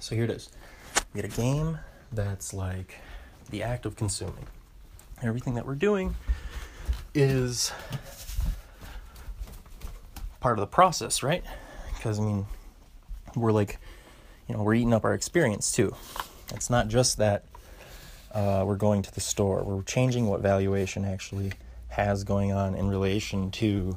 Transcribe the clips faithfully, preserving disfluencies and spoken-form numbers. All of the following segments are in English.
So here it is. We get a game that's like the act of consuming. Everything that we're doing is part of the process, right? Because, I mean, we're like, you know, we're eating up our experience too. It's not just that uh, we're going to the store. We're changing what valuation actually has going on in relation to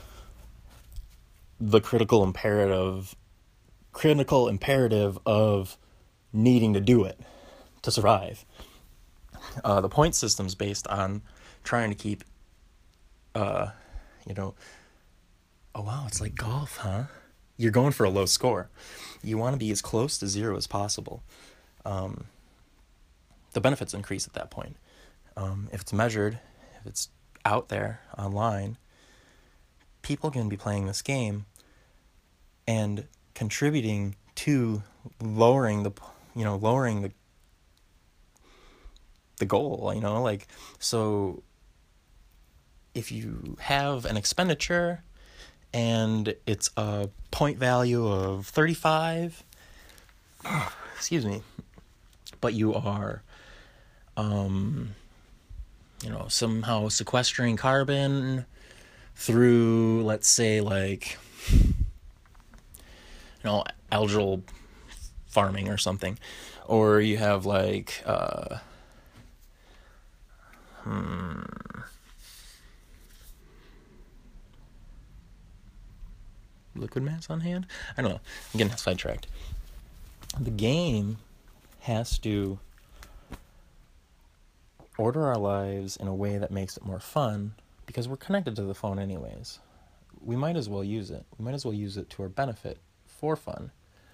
the critical imperative, critical imperative of needing to do it to survive. Uh, the point system's based on trying to keep, uh, you know, oh wow, it's like golf, huh? You're going for a low score. You want to be as close to zero as possible. Um, the benefits increase at that point. Um, if it's measured, if it's out there online, people can be playing this game and contributing to lowering the, you know, lowering the the goal, you know, like, so if you have an expenditure and it's a point value of thirty-five, excuse me, but you are, um, you know, somehow sequestering carbon through, let's say, like, you know, algal farming or something, or you have like, uh, hmm, liquid mass on hand? I don't know. I'm getting sidetracked. The game has to order our lives in a way that makes it more fun because we're connected to the phone anyways. We might as well use it. We might as well use it to our benefit for fun.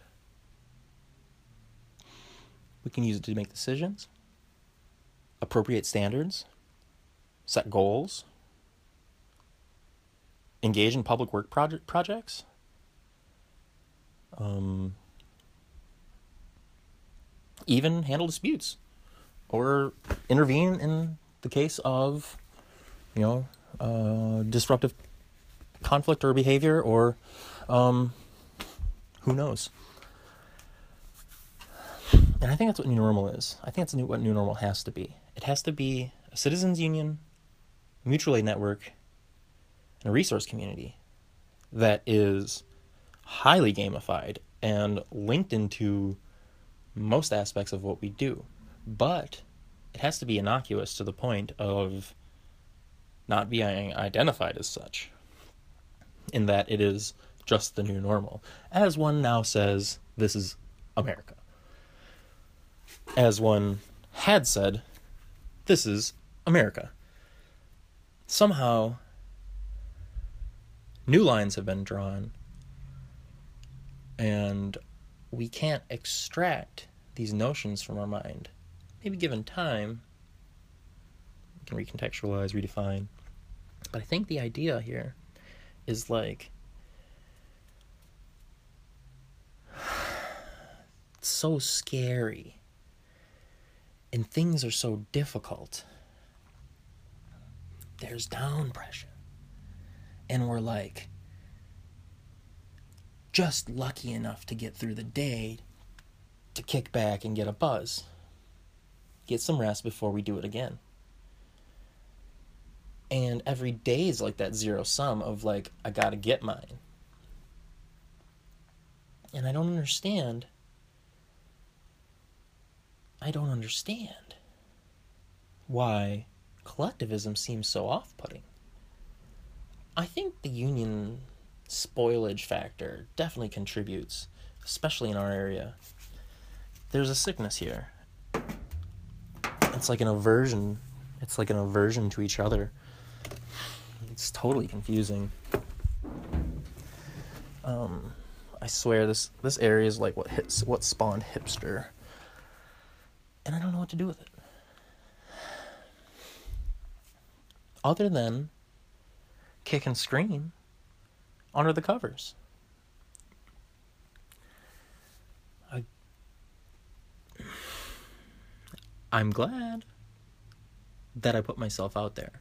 We can use it to make decisions, appropriate standards, set goals, engage in public work project projects, um, even handle disputes, or intervene in the case of, you know, uh, disruptive conflict or behavior, or um, who knows. And I think that's what new normal is. I think that's what new normal has to be. It has to be a citizens union, mutual aid network, and a resource community that is highly gamified and linked into most aspects of what we do. But it has to be innocuous to the point of not being identified as such, in that it is just the new normal. As one now says, this is America. As one had said, this is America. Somehow, new lines have been drawn, and we can't extract these notions from our mind. Maybe given time, we can recontextualize, redefine. But I think the idea here is like, it's so scary, and things are so difficult. There's down pressure. And we're like, just lucky enough to get through the day to kick back and get a buzz. Get some rest before we do it again. And every day is like that zero sum of like, I gotta get mine. And I don't understand. I don't understand why collectivism seems so off-putting. I think the union spoilage factor definitely contributes, especially in our area. There's a sickness here. It's like an aversion. It's like an aversion to each other. It's totally confusing. Um, I swear this this area is like what hits, what spawned hipster, and I don't know what to do with it. Other than kick and scream under the covers. I, I'm glad that I put myself out there,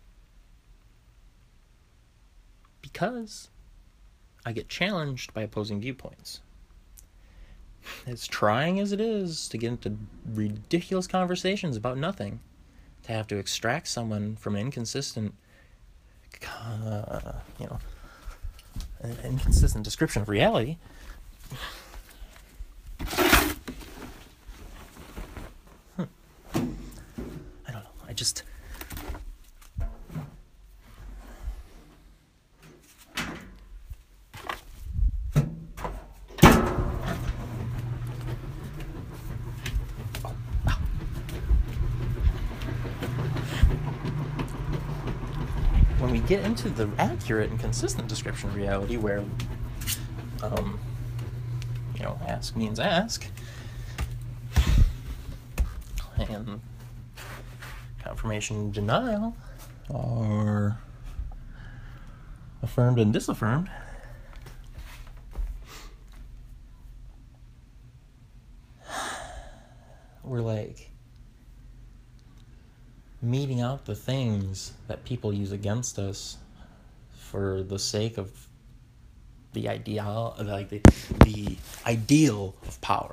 because I get challenged by opposing viewpoints. as trying as it is to get into ridiculous conversations about nothing, to have to extract someone from an inconsistent, uh, you know, an inconsistent description of reality, hmm. I don't know. I just... When we get into the accurate and consistent description of reality, where, um, you know, ask means ask, and confirmation and denial are affirmed and disaffirmed, we're like meeting out the things that people use against us for the sake of the ideal, like the, the ideal of power.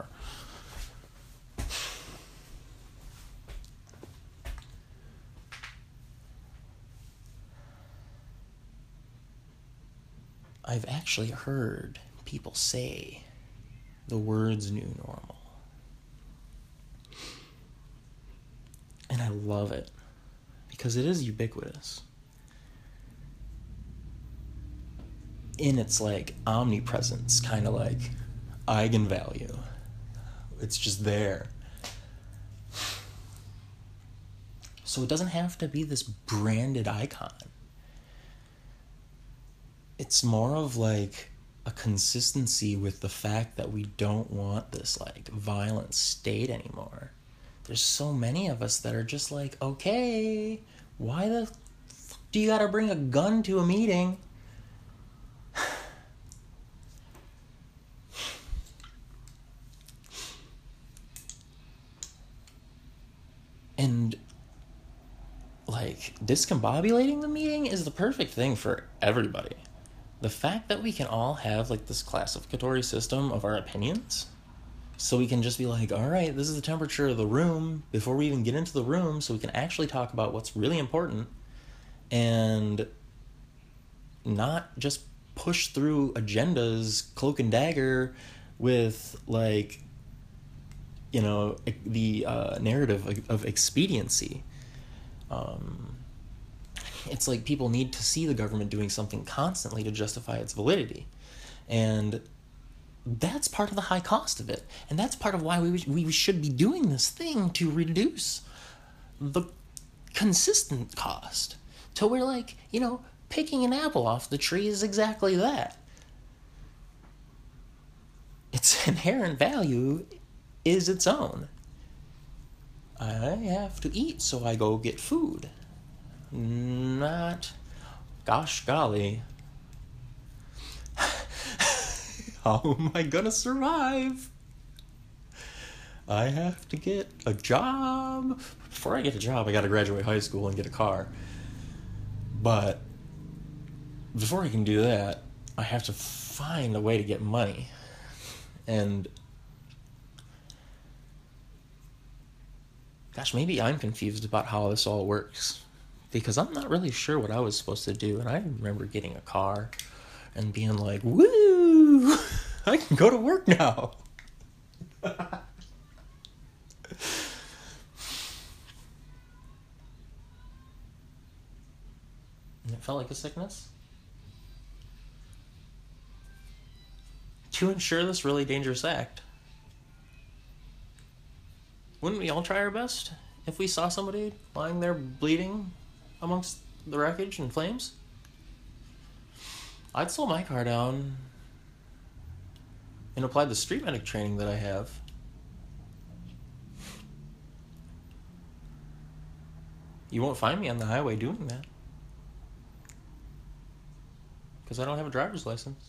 I've actually heard people say the words new normal. And I love it, because it is ubiquitous in its like omnipresence, kind of like eigenvalue. It's just there. So it doesn't have to be this branded icon. It's more of like a consistency with the fact that we don't want this like violent state anymore. There's so many of us that are just like, okay, why the fuck do you gotta bring a gun to a meeting? And, like, discombobulating the meeting is the perfect thing for everybody. The fact that we can all have, like, this classificatory system of our opinions, so we can just be like, all right, this is the temperature of the room before we even get into the room, so we can actually talk about what's really important and not just push through agendas cloak and dagger with, like, you know, the uh, narrative of, of expediency. Um, it's like people need to see the government doing something constantly to justify its validity. And that's part of the high cost of it. And that's part of why we we should be doing this thing, to reduce the consistent cost. To where, like, you know, picking an apple off the tree is exactly that. Its inherent value is its own. I have to eat, so I go get food. Not, gosh golly, how am I gonna survive? I have to get a job. Before I get a job, I gotta graduate high school and get a car. But before I can do that, I have to find a way to get money. And gosh, maybe I'm confused about how this all works, because I'm not really sure what I was supposed to do. And I remember getting a car and being like, woo, I can go to work now. And it felt like a sickness. To ensure this really dangerous act, wouldn't we all try our best if we saw somebody lying there bleeding amongst the wreckage and flames? I'd slow my car down and apply the street medic training that I have. You won't find me on the highway doing that, because I don't have a driver's license.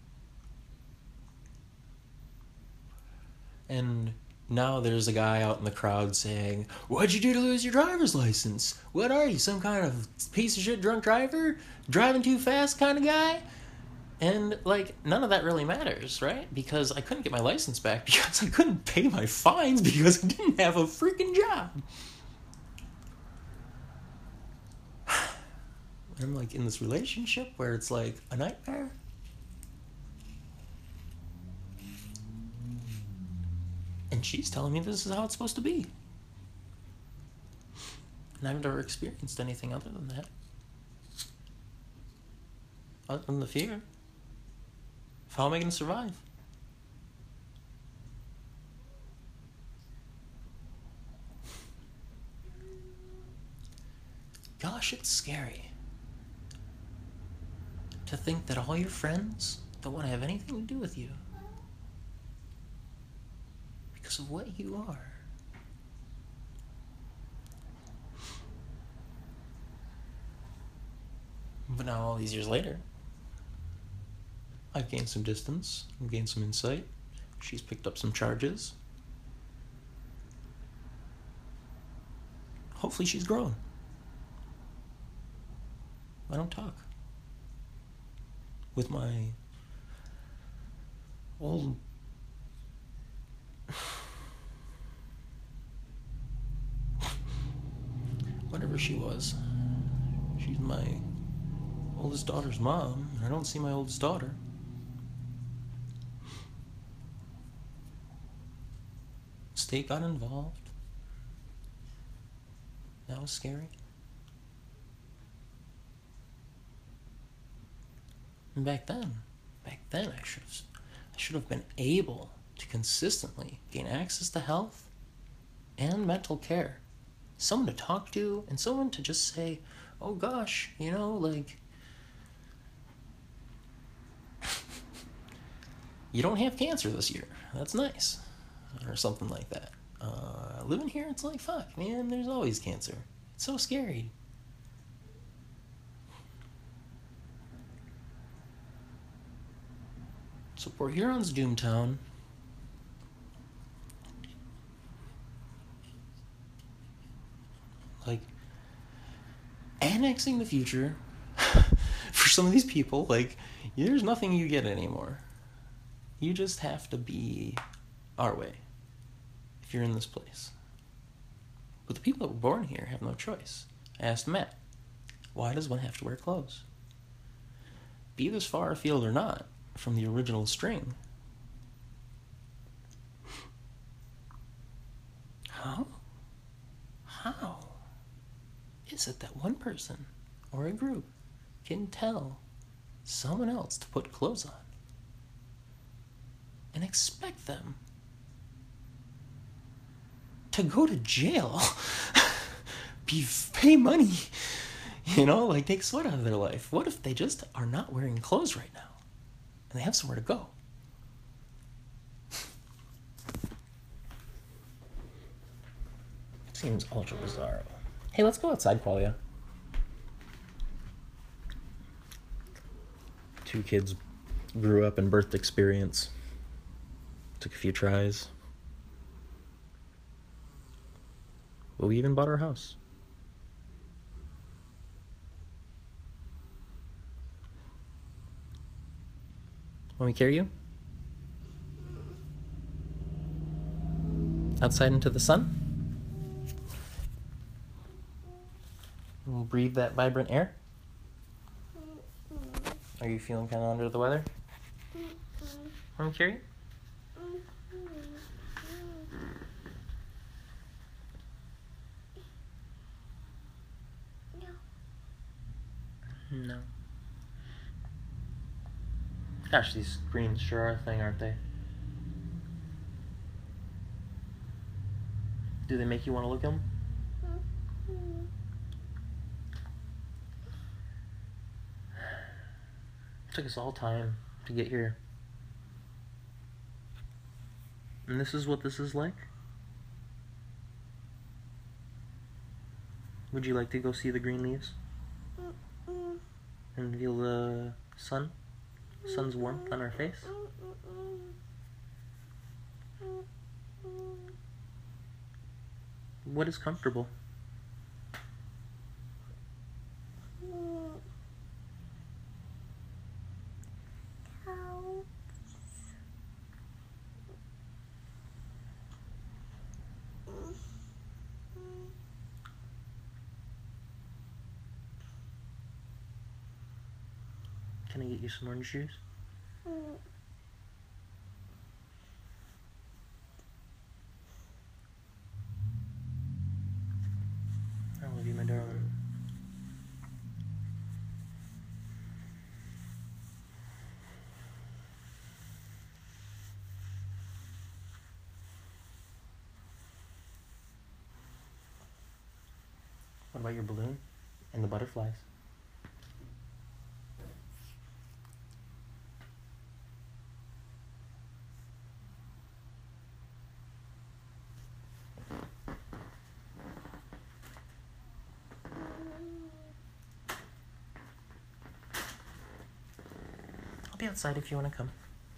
And now there's a guy out in the crowd saying, what'd you do to lose your driver's license? What are you, some kind of piece of shit drunk driver? Driving too fast kind of guy? And, like, none of that really matters, right? Because I couldn't get my license back because I couldn't pay my fines because I didn't have a freaking job. I'm, like, in this relationship where it's, like, a nightmare. And she's telling me this is how it's supposed to be. And I've never experienced anything other than that. Other than the fear. How am I going to survive? Gosh, it's scary to think that all your friends don't want to have anything to do with you because of what you are. But now, all these years later, I've gained some distance, I've gained some insight. She's picked up some charges. Hopefully she's grown. I don't talk with my old whatever she was. She's my oldest daughter's mom, and I don't see my oldest daughter. State got involved. That was scary. And back then, back then I should have, I should have been able to consistently gain access to health and mental care. Someone to talk to, and someone to just say, oh gosh, you know, like, you don't have cancer this year. That's nice. Or something like that. Uh, living here, it's like, fuck, man, there's always cancer. It's so scary. So Port Huron's Doomtown. Like, annexing the future for some of these people, like, there's nothing you get anymore. You just have to be our way if you're in this place. But the people that were born here have no choice. I asked Matt, why does one have to wear clothes? Be this far afield or not from the original string. How? How is it that one person or a group can tell someone else to put clothes on and expect them to go to jail, be pay money, you know, like take sweat out of their life? What if they just are not wearing clothes right now and they have somewhere to go? Seems ultra bizarre. Hey, let's go outside, Qualia. Two kids grew up in birth experience. Took a few tries. But we even bought our house. Want me to carry you? Outside into the sun? We'll breathe that vibrant air? Are you feeling kind of under the weather? Want me to carry you? No. Gosh, these screens sure are a thing, aren't they? Do they make you want to look at them? It took us all time to get here. And this is what this is like? Would you like to go see the green leaves? And feel the sun? Sun's warmth on our face? What is comfortable? Can I get you some orange juice? I love you, my darling. What about your balloon and the butterflies? I'll be outside if you want to come.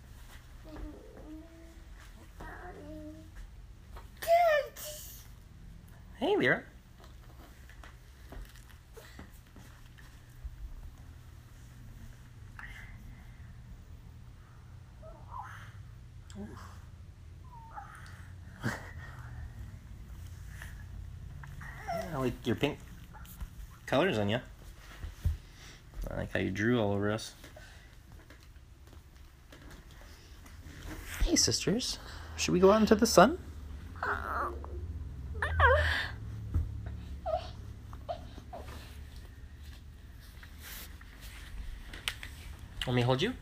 Hey, Lyra. I like your pink colors on you. I like how you drew all over us. Hey, sisters. Should we go out into the sun? Want me to hold you?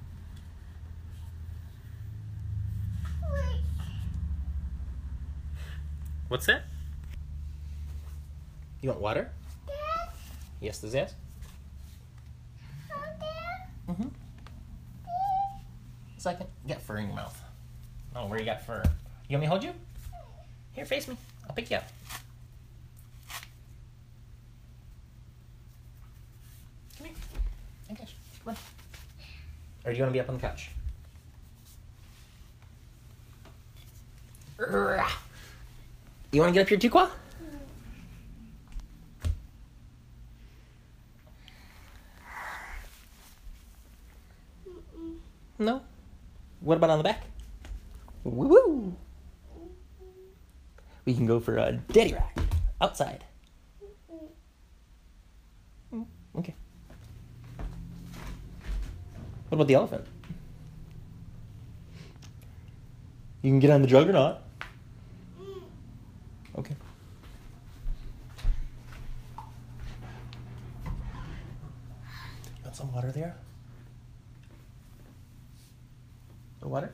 What's that? You want water? Dad? Yes, this is. Mm-hmm. Second. You got fur in your mouth. Oh, where you got fur? You want me to hold you? Here, face me. I'll pick you up. Come here. I got you. Come on. Or do you want to be up on the couch? You want to get up here too, Qua? No? What about on the back? Woo-woo! We can go for a daddy ride outside. Okay. What about the elephant? You can get on the juggernaut. Okay. Got some water there? The water?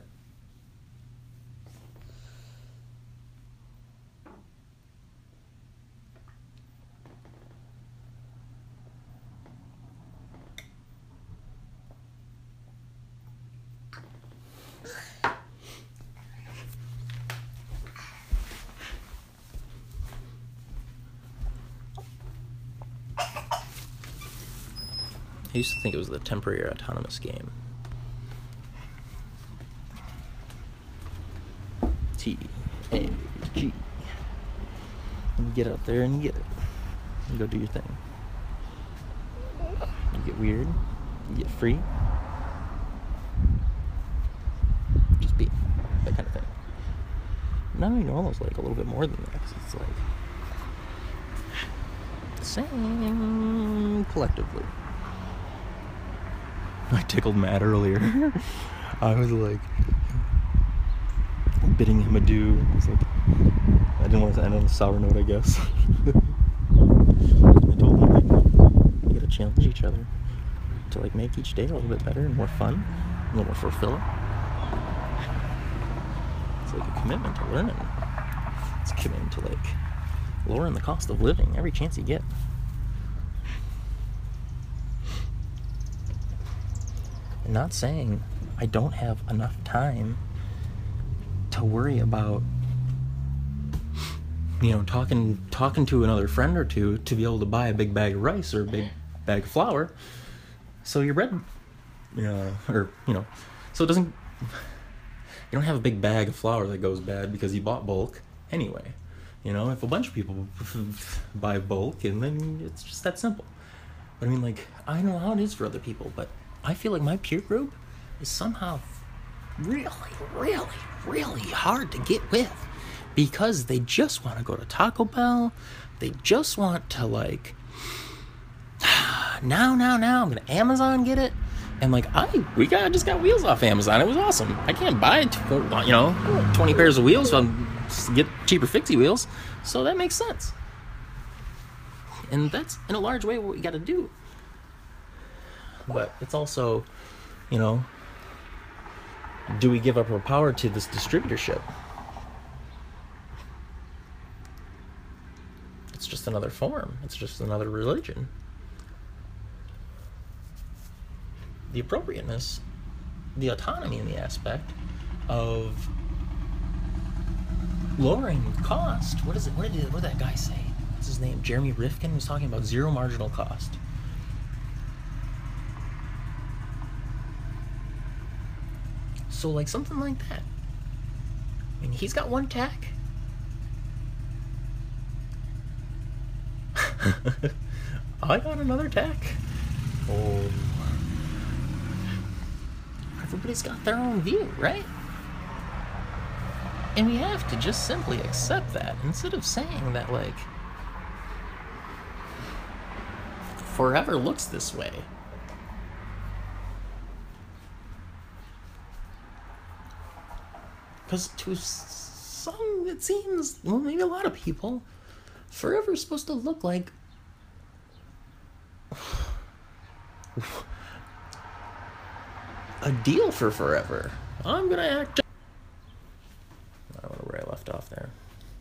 I used to think it was the temporary autonomous game. T A G. And you get out there and you get it. You go do your thing. You get weird. You get free. Just be that kind of thing. Not even almost like a little bit more than that. 'Cause it's like same collectively. I tickled Matt earlier. I was like bidding him adieu. I was like, I didn't want to end on a sour note, I guess. I told him, like, we gotta challenge each other to like make each day a little bit better and more fun, a little more fulfilling. It's like a commitment to learning. It's a commitment to like lowering the cost of living every chance you get. I'm not saying I don't have enough time to worry about, you know, talking talking to another friend or two to be able to buy a big bag of rice or a big bag of flour, so your bread, you know, or you know, so it doesn't. You don't have a big bag of flour that goes bad because you bought bulk anyway. You know, if a bunch of people buy bulk, and then it's just that simple. But I mean, like, I know how it is for other people, but I feel like my peer group is somehow really, really, really hard to get with because they just want to go to Taco Bell. They just want to, like, now, now, now, I'm going to Amazon get it. And like I, we got just got wheels off Amazon. It was awesome. I can't buy it, you know, twenty pairs of wheels from get cheaper fixie wheels. So that makes sense. And that's in a large way what we got to do. But it's also, you know, do we give up our power to this distributorship? It's just another form. It's just another religion. The appropriateness, the autonomy in the aspect of lowering cost. What is it? What did, it, what did that guy say? What's his name? Jeremy Rifkin was talking about zero marginal cost. So like something like that. I mean, he's got one tack. I got another tack. Oh. Everybody's got their own view, right? And we have to just simply accept that instead of saying that, like, forever looks this way. Because to some, it seems, well, maybe a lot of people, forever is supposed to look like a deal for forever. I'm gonna act. I don't know where I left off there.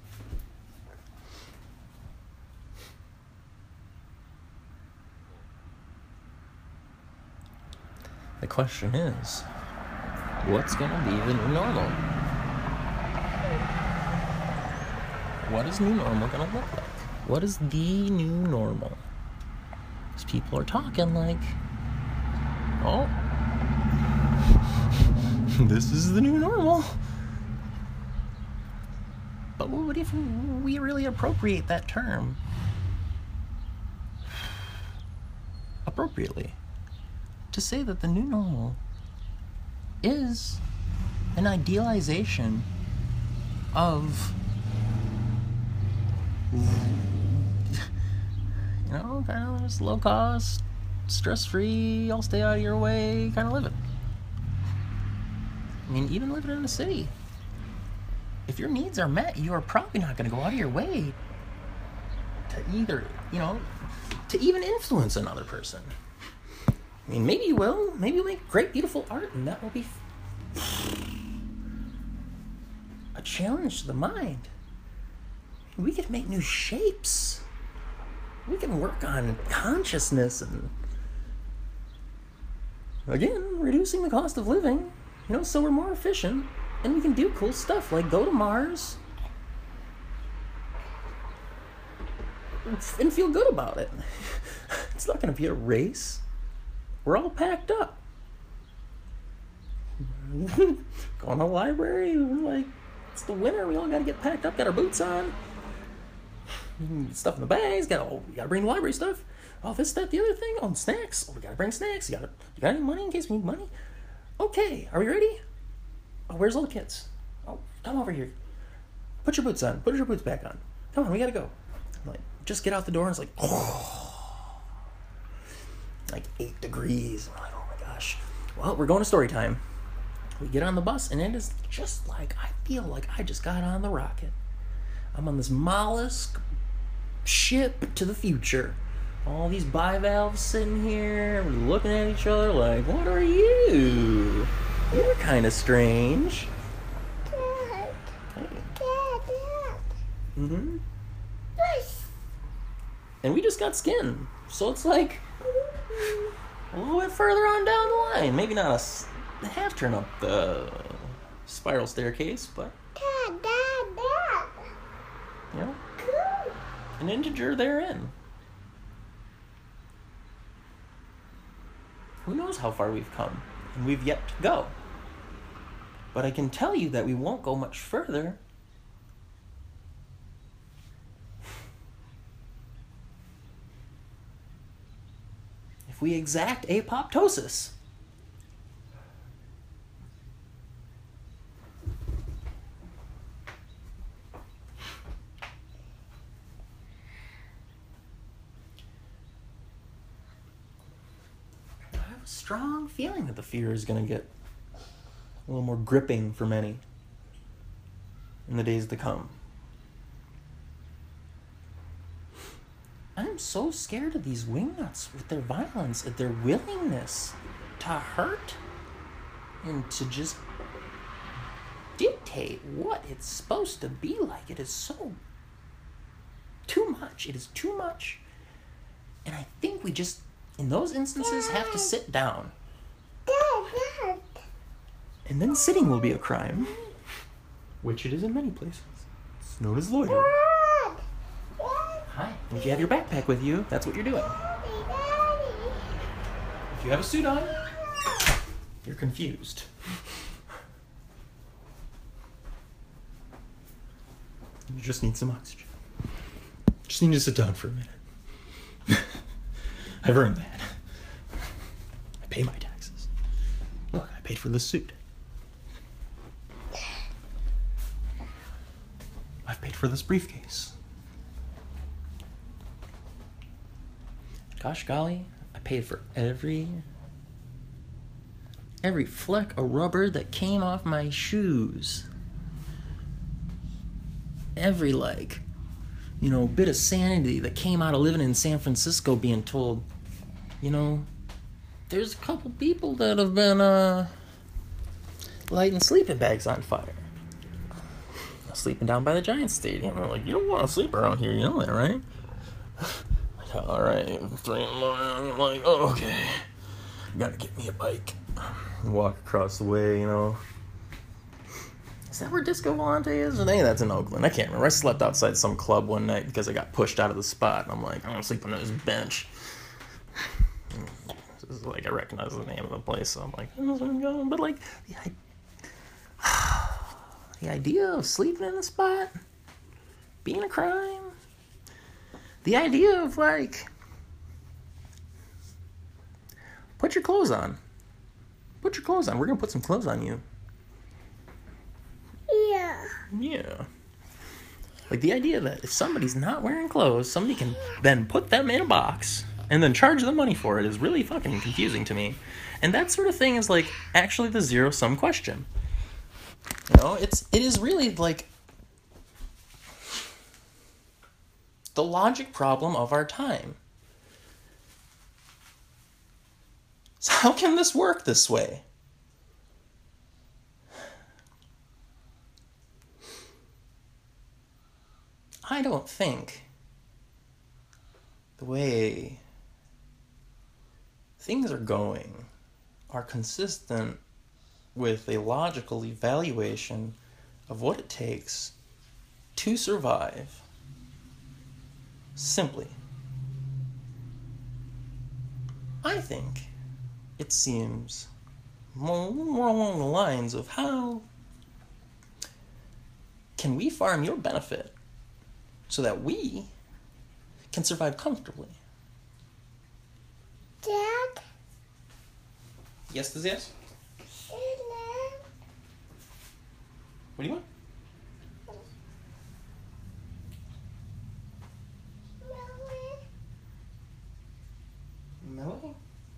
The question is, what's gonna be the new normal? What is new normal gonna look like? What is the new normal? Because people are talking like, oh, this is the new normal. But what if we really appropriate that term appropriately to say that the new normal is an idealization of, you know, kind of just low cost, stress free, I'll stay out of your way kind of living. I mean, even living in the city, if your needs are met, you are probably not going to go out of your way to either, you know, to even influence another person. I mean, maybe you will. Maybe you'll make great, beautiful art, and that will be a challenge to the mind. We could make new shapes. We can work on consciousness and, again, reducing the cost of living, you know, so we're more efficient, and we can do cool stuff like go to Mars and feel good about it. It's not going to be a race. We're all packed up. Going to the library, we're like, it's the winter, we all got to get packed up, got our boots on. Stuff in the bags, got oh, we got to bring the library stuff. Oh, this, that, the other thing. Oh, snacks. Oh, we got to bring snacks. You got you got any money in case we need money? Okay, are we ready? Oh, where's all the kids? Oh, come over here. Put your boots on. Put your boots back on. Come on, we got to go. I'm like, just get out the door, and it's like, oh, like eight degrees. I'm like, oh my gosh. Well, we're going to story time. We get on the bus, and it is just like, I feel like I just got on the rocket. I'm on this mollusk ship to the future. All these bivalves sitting here, we're looking at each other like, what are you? You're kind of strange. Dad. Hey. Dad, Dad. Mm-hmm. Yes. And we just got skin. So it's like a little bit further on down the line. Maybe not a s- half turn up the spiral staircase, but, Dad, Dad, Dad. you know, Cool. an integer therein. Who knows how far we've come, and we've yet to go. But I can tell you that we won't go much further if we exact apoptosis. I was strong feeling that the fear is going to get a little more gripping for many in the days to come. I'm so scared of these wingnuts with their violence, and their willingness to hurt and to just dictate what it's supposed to be like. It is so too much. It is too much. And I think we just, in those instances, have to sit down. Dad, And then sitting will be a crime, which it is in many places. It's known as loitering. Dad, Dad, Hi. And if you have your backpack with you, that's what you're doing. Daddy, Daddy. If you have a suit on, you're confused. You just need some oxygen. Just need to sit down for a minute. I've earned that. I pay my taxes. Look, I paid for this suit. I've paid for this briefcase. Gosh golly, I paid for every every fleck of rubber that came off my shoes. Every, like, you know, bit of sanity that came out of living in San Francisco, being told, you know, there's a couple people that have been uh lighting sleeping bags on fire. Sleeping down by the Giants Stadium. I'm like, you don't want to sleep around here, you know that, right? Like, all right, three in the morning. I'm like, oh, okay. Gotta get me a bike. Walk across the way, you know. Is that where Disco Volante is? Or maybe that's in Oakland. I can't remember. I slept outside some club one night because I got pushed out of the spot. And I'm like, I'm gonna sleep on this bench. This is like, I recognize the name of the place, so I'm like, that's where I'm going. But like, the idea. The idea of sleeping in a spot, being a crime, the idea of, like, put your clothes on. Put your clothes on. We're going to put some clothes on you. Yeah. Yeah. Like, the idea that if somebody's not wearing clothes, somebody can then put them in a box and then charge them money for it is really fucking confusing to me. And that sort of thing is, like, actually the zero-sum question. You know, it's it is really like the logic problem of our time. So how can this work this way? I don't think the way things are going are consistent with a logical evaluation of what it takes to survive simply. I think it seems more, more along the lines of how can we farm your benefit so that we can survive comfortably. Dad, Yes, this yes? What do you want? Melody?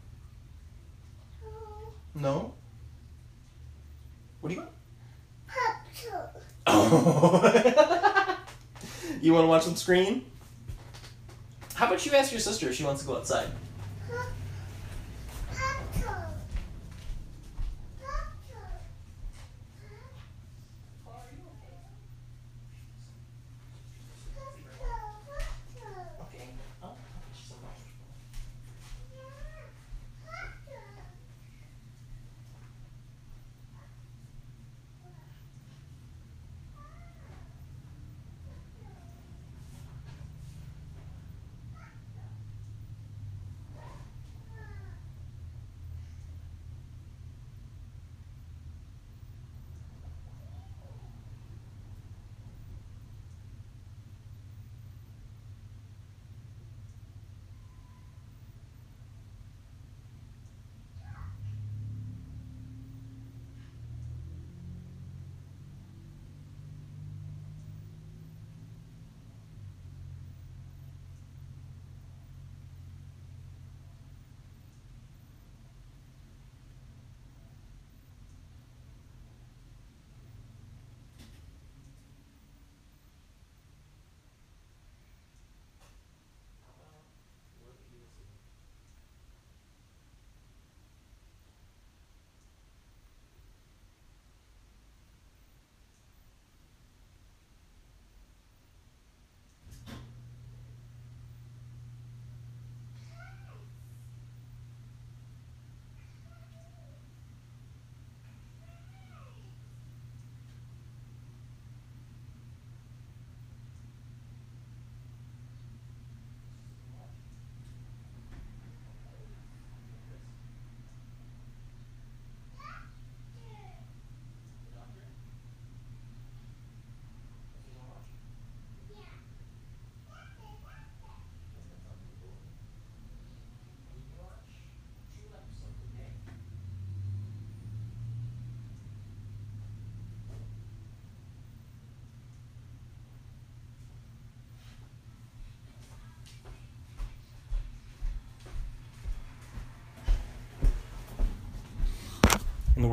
No. What do you want? Popsicle. Oh. You want to watch on screen? How about you ask your sister if she wants to go outside? Popsicle. Okay. Oh, she's so much.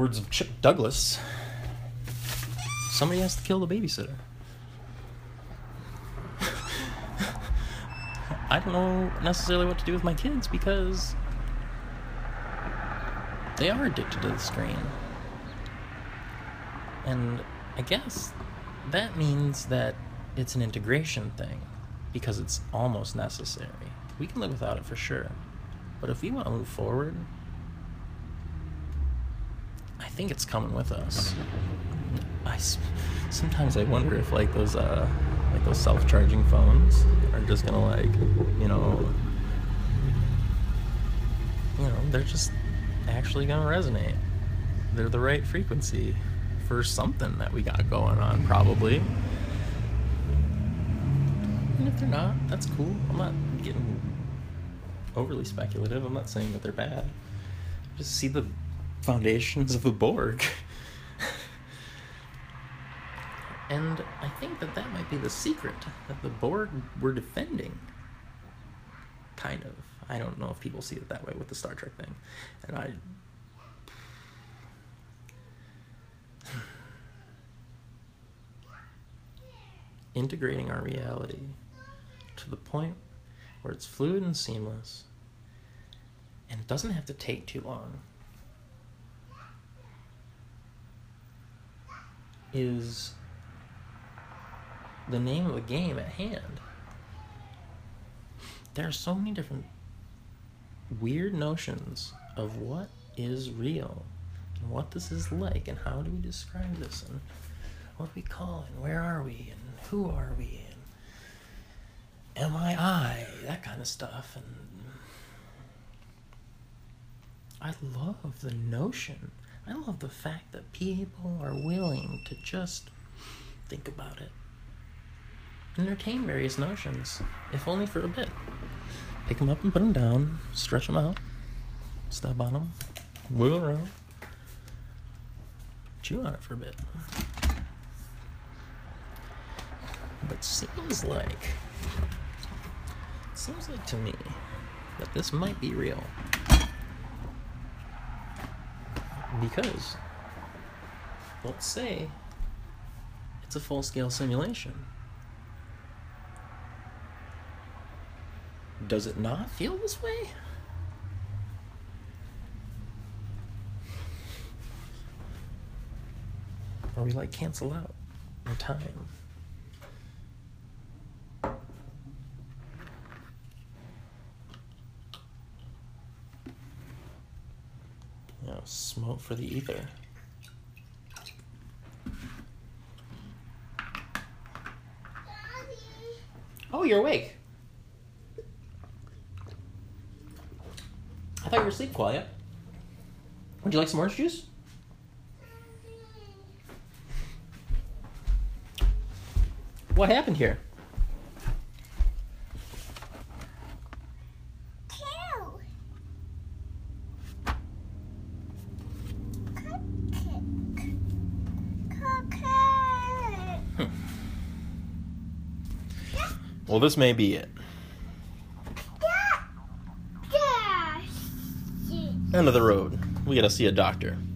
words of Chip Douglas, somebody has to kill the babysitter. I don't know necessarily what to do with my kids because they are addicted to the screen. And I guess that means that it's an integration thing because it's almost necessary. We can live without it for sure. But if we want to move forward, I think it's coming with us. I, sometimes I wonder if like those uh like those self-charging phones are just gonna like, you know, you know, they're just actually gonna resonate. They're the right frequency for something that we got going on, probably. And if they're not, that's cool. I'm not getting overly speculative. I'm not saying that they're bad. I just see the foundations of the Borg. And I think that that might be the secret that the Borg were defending. Kind of. I don't know if people see it that way with the Star Trek thing. And I... integrating our reality to the point where it's fluid and seamless, and it doesn't have to take too long, is the name of the game at hand. There are so many different weird notions of what is real and what this is like and how do we describe this and what do we call it and where are we and who are we and am I I, that kind of stuff. And I love the notion, I love the fact that people are willing to just think about it, entertain various notions, if only for a bit. Pick them up and put them down, stretch them out, step on them, wiggle around, chew on it for a bit. But it seems like, it seems like to me that this might be real. Because, let's say, it's a full-scale simulation. Does it not feel this way? Or we like cancel out in time? You know, smoke for the ether. Daddy. Oh, you're awake. I thought you were asleep, Quiet. Would you like some orange juice? What happened here? Two. Cupcake. Cupcake. Well, this may be it. That. That's it. End of the road. We gotta see a doctor.